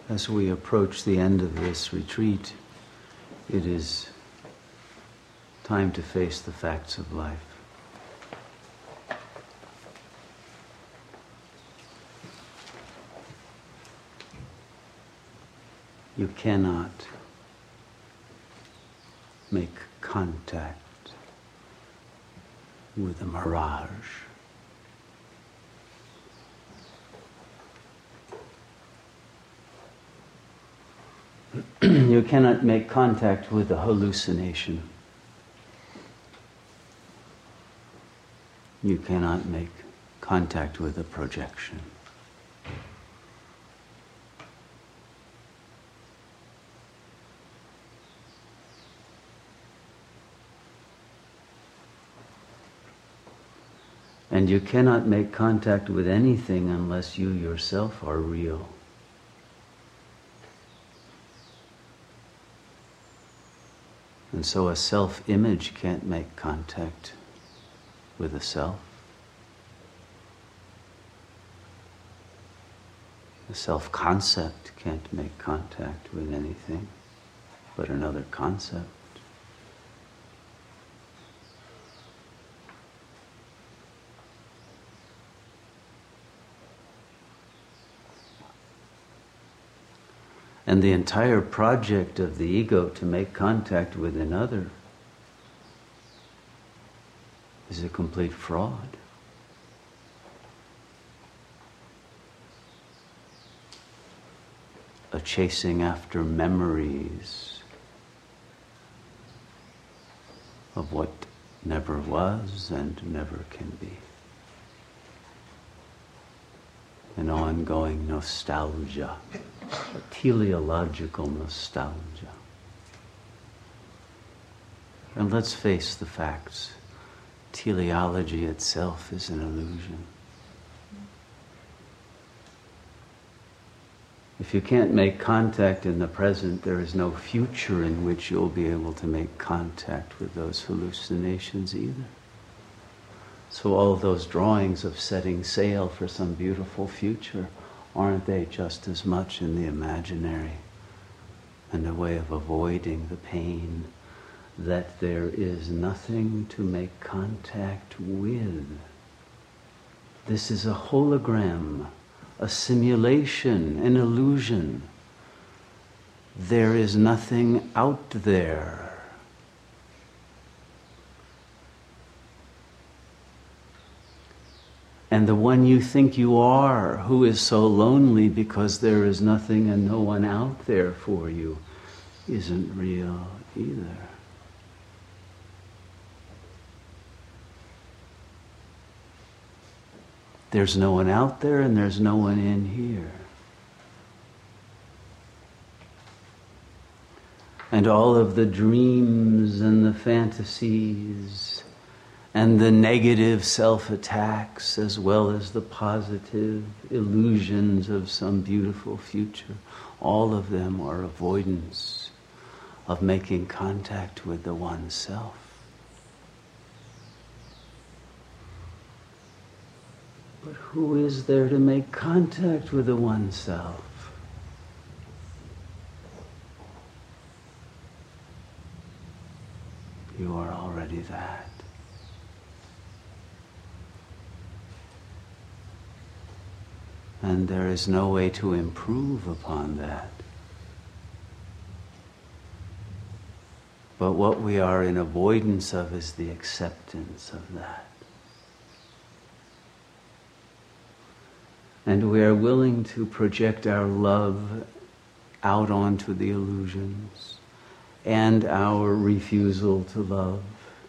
As we approach the end of this retreat, it is time to face the facts of life. You cannot make contact with a mirage. You cannot make contact with a hallucination. You cannot make contact with a projection. And you cannot make contact with anything unless you yourself are real. And so a self-image can't make contact with a self. A self-concept can't make contact with anything but another concept. And the entire project of the ego to make contact with another is a complete fraud. A chasing after memories of what never was and never can be. An ongoing nostalgia, a teleological nostalgia. And let's face the facts. Teleology itself is an illusion. If you can't make contact in the present, there is no future in which you'll be able to make contact with those hallucinations either. So all those drawings of setting sail for some beautiful future, aren't they just as much in the imaginary and a way of avoiding the pain that there is nothing to make contact with? This is a hologram, a simulation, an illusion. There is nothing out there. And the one you think you are, who is so lonely because there is nothing and no one out there for you, isn't real either. There's no one out there and there's no one in here. And all of the dreams and the fantasies and the negative self-attacks, as well as the positive illusions of some beautiful future, all of them are avoidance of making contact with the one self. But who is there to make contact with the one self? You are already that. And there is no way to improve upon that. But what we are in avoidance of is the acceptance of that. And we are willing to project our love out onto the illusions and our refusal to love.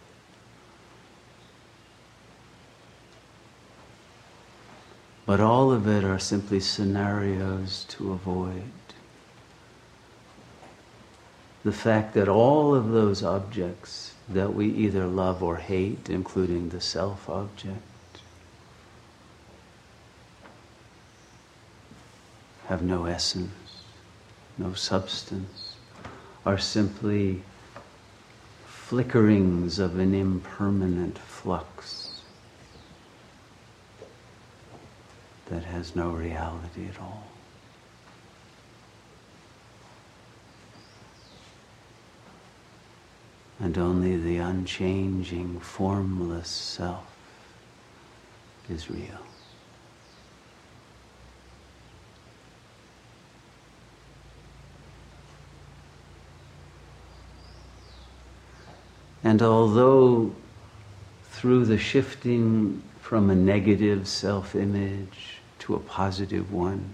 But all of it are simply scenarios to avoid the fact that all of those objects that we either love or hate, including the self-object, have no essence, no substance, are simply flickerings of an impermanent flux that has no reality at all. and only the unchanging, formless self is real. And although through the shifting from a negative self-image to a positive one,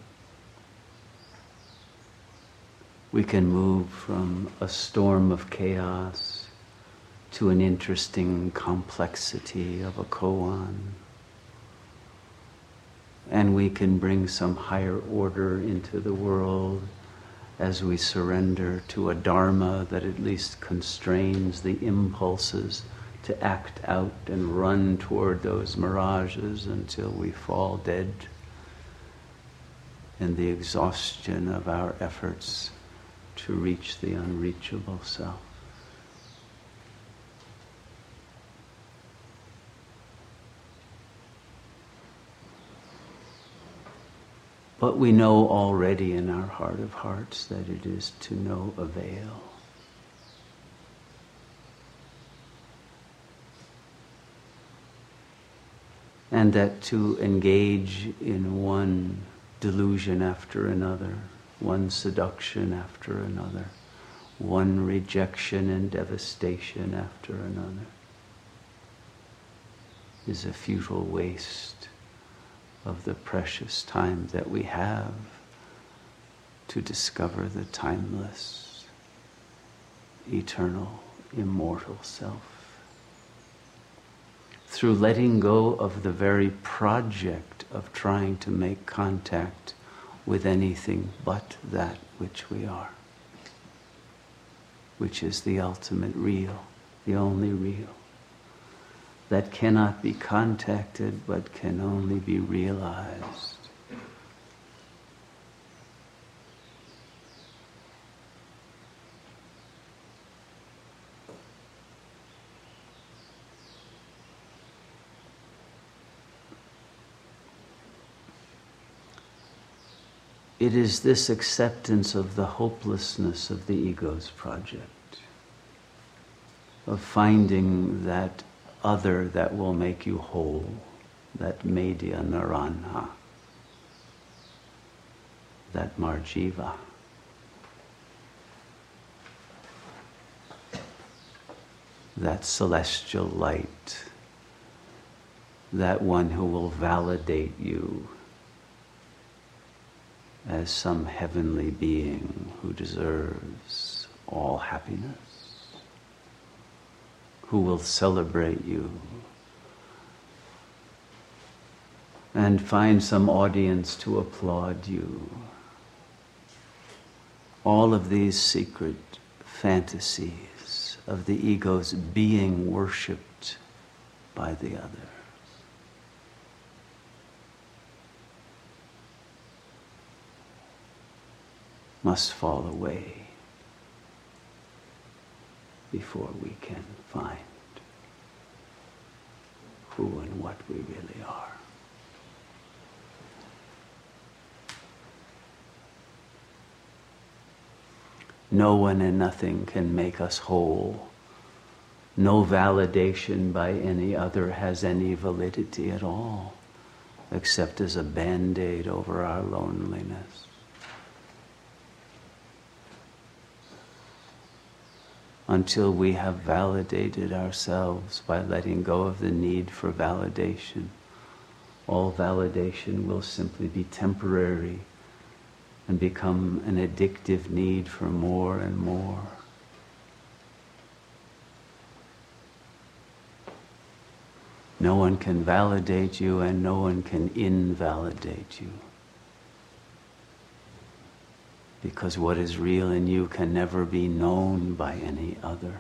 we can move from a storm of chaos to an interesting complexity of a koan. And we can bring some higher order into the world as we surrender to a dharma that at least constrains the impulses to act out and run toward those mirages until we fall dead in the exhaustion of our efforts to reach the unreachable self. But we know already in our heart of hearts that it is to no avail. And that to engage in one delusion after another, one seduction after another, one rejection and devastation after another, is a futile waste of the precious time that we have to discover the timeless, eternal, immortal self. Through letting go of the very project of trying to make contact with anything but that which we are, which is the ultimate real, the only real, that cannot be contacted but can only be realized. It is this acceptance of the hopelessness of the ego's project, of finding that other that will make you whole, that medya narana, that marjiva. That celestial light, that one who will validate you as some heavenly being who deserves all happiness, who will celebrate you and find some audience to applaud you. All of these secret fantasies of the ego's being worshipped by the other. Must fall away before we can find who and what we really are. No one and nothing can make us whole. No validation by any other has any validity at all, except as a band-aid over our loneliness. Until we have validated ourselves by letting go of the need for validation, all validation will simply be temporary and become an addictive need for more and more. No one can validate you and no one can invalidate you. Because what is real in you can never be known by any other.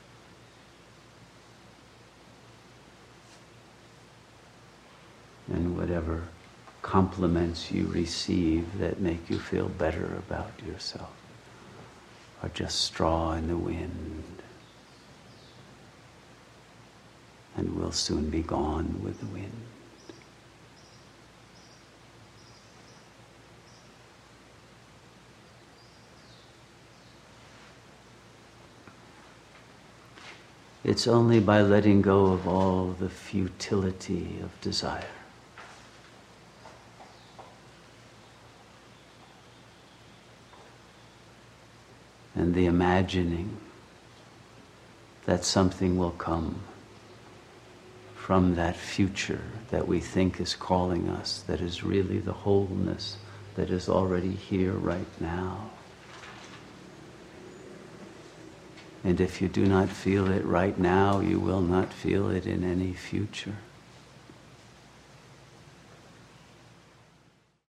And whatever compliments you receive that make you feel better about yourself are just straw in the wind and will soon be gone with the wind. It's only by letting go of all the futility of desire. And the imagining that something will come from that future that we think is calling us, that is really the wholeness that is already here right now. And if you do not feel it right now, you will not feel it in any future.